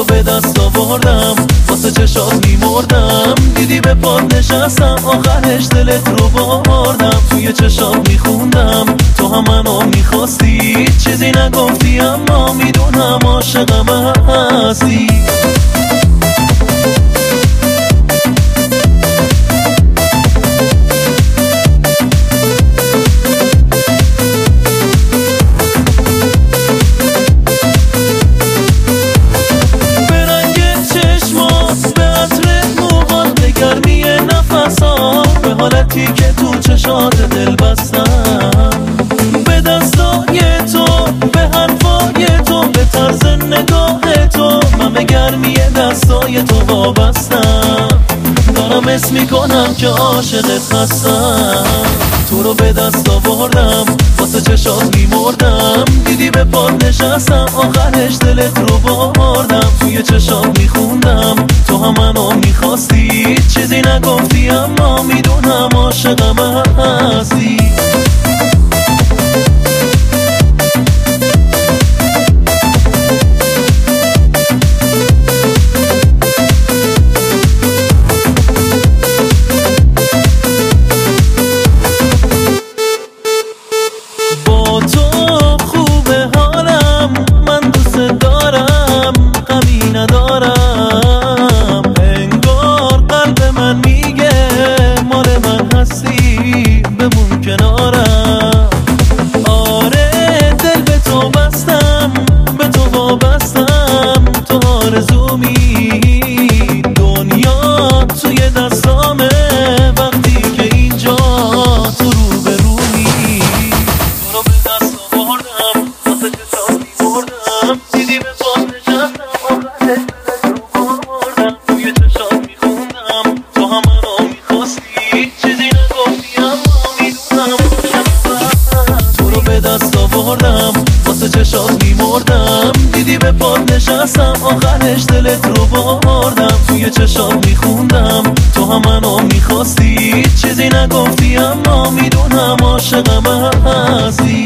به دست آوردم، واسه چشات میمردم، دیدی به پات نشستم، آخرش دلت رو بردم. توی چشات میخوندم تو هم منو میخواستی، چیزی نگفتی اما میدونم عاشقم هستی. به حالتی که تو چشات دل بستم، به دستای تو، به حرفای تو، به طرز نگاه تو، من به گرمی دستای تو وابستم. دارم اسم میکنم که عاشقت هستم. تو رو به دست آوردم، واسه چشات میمردم، دیدی به پات نشستم، آخرش دلت رو بردم. توی چشات میخوندم تو هم منو میخواستی، چیزی نگفتی اما میدونم عاشقم هستی. با تو خوبه حالم، من دوست دارم، غمی ندارم، انگار قلب من میگه مال من هستی، بمون کنارم. آره دل به تو بستم، به تو وابستم، تو آرزومی، دنیا توی دستامه وقتی که اینجا تو رو به رومی. تو رو به دست آوردم، واسه چشات میمردم، دیدی به پات نشستم، آخرش دلت رو بردم. توی چشات میخوندم تو هم منو میخواستی، چیزی نگفتی اما میدونم تو رو به دست آوردم، واسه چشات میمردم، دیدی به پات نشستم، آخرش دلت رو بردم. توی چشات میخوندم تو هم منو میخواستی، چیزی نگفتی اما میدونم عاشقم هستی.